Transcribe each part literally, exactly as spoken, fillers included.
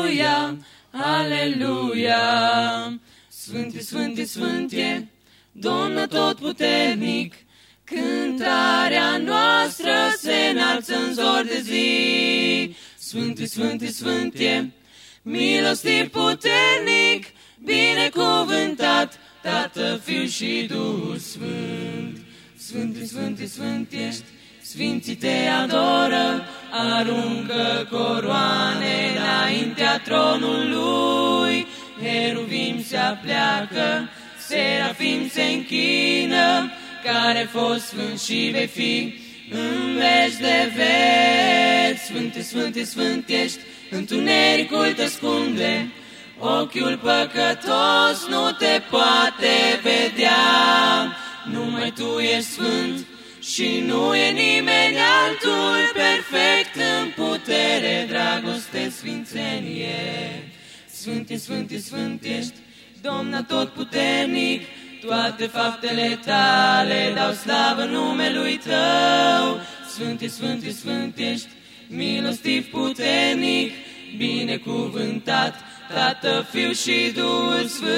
Aleluia, aleluia. Sfânt e, sfânt e, sfânt e, Domn atotputernic, cântarea noastră se înalță în zor de zi. Sfânt e, sfânt e, sfânt e, milostiv puternic, binecuvântat, Tată, Fiu și Duhul Sfânt. Sfânt e, sfânt e, sfânt ești, sfinții te adoră, aruncă coroane înaintea tronului. Heruvim se apleacă, serafim se închină, care fost sfânt și vei fi în veci de veci. Sfânt e, sfânt e, sfânt ești, întunericul te ascunde, ochiul păcătos nu te poate vedea. Numai tu ești sfânt și nu e nimeni altul, perfect în putere, dragoste, sfințenie. Sfânt e, sfânt e, sfânt ești, Domn atotputernic, toate faptele tale dau slavă numelui tău. Sfânt e, sfânt e, sfânt ești, milostiv puternic, binecuvântat, Tată, Fiu și Duhul Sfânt.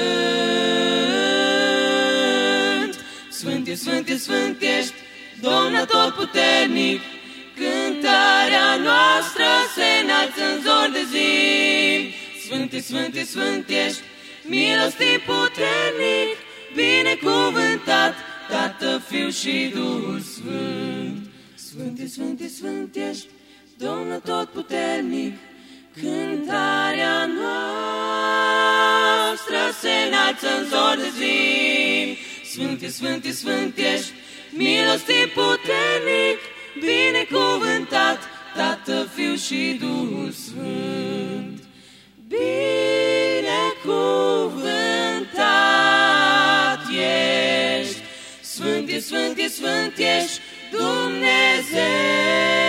Sfânt e, sfânt e, sfânt ești, Domn atotputernic, cântarea noastră se înalță în zor de zi. Sfânt e, sfânt e, sfânt ești, milostiv puternic, binecuvântat, Tată, Fiu și Duhul Sfânt. Sfânt e, sfânt e, sfânt ești, Domn atotputernic, cântarea noastră se înalță în zor de zi. Sfânt e, sfânt e, sfânt ești, milostiv puternic, binecuvântat, Tată, Fiu și Duhul Sfânt. Binecuvântat ești, sfânt e, sfânt e, sfânt ești, Dumnezeu.